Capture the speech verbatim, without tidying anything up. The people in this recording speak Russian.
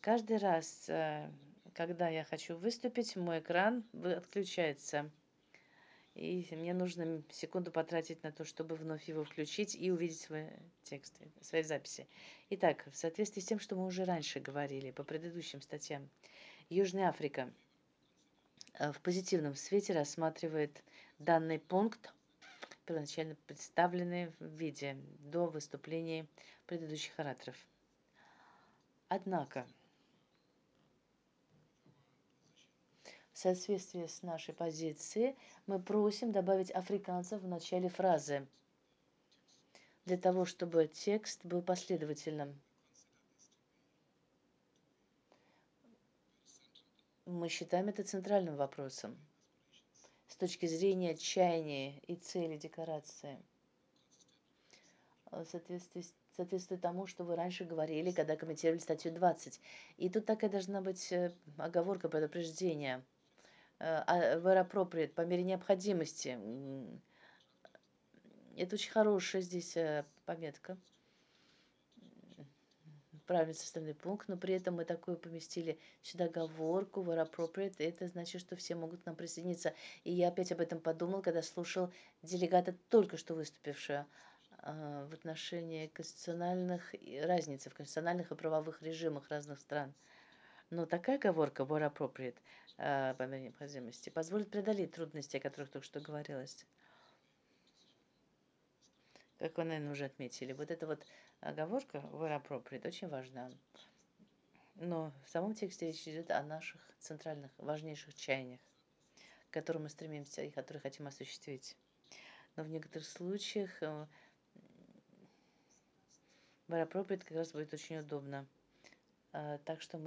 Каждый раз, э, когда я хочу выступить, мой экран вы- отключается. И мне нужно м, секунду потратить на то, чтобы вновь его включить и увидеть свои тексты, свои записи. Итак, в соответствии с тем, что мы уже раньше говорили по предыдущим статьям, Южная Африка э, в позитивном свете рассматривает данный пункт, первоначально представленный в виде до выступлений предыдущих ораторов. Однако, в соответствии с нашей позицией, мы просим добавить африканцев в начале фразы, для того, чтобы текст был последовательным. Мы считаем это центральным вопросом с точки зрения чаяния и цели декорации. э, соответствии- Соответствует тому, что вы раньше говорили, когда комментировали статью двадцать. И тут такая должна быть э, оговорка, предупреждение. Э, а, Where appropriate, по мере необходимости. М, Это очень хорошая здесь э, пометка. Правильный составной пункт, но при этом мы такую поместили сюда оговорку where appropriate. Это значит, что все могут к нам присоединиться. И я опять об этом подумал, когда слушал делегата, только что выступившего а, в отношении конституциональных и- разницы в конституциональных и правовых режимах разных стран. Но такая оговорка where appropriate а, по мере необходимости позволит преодолеть трудности, о которых только что говорилось. Как вы, наверное, уже отметили, вот эта вот оговорка where appropriate очень важна. Но в самом тексте речь идет о наших центральных, важнейших чаяниях, к которым мы стремимся и которые хотим осуществить. Но в некоторых случаях э, where appropriate как раз будет очень удобно. Э, Так что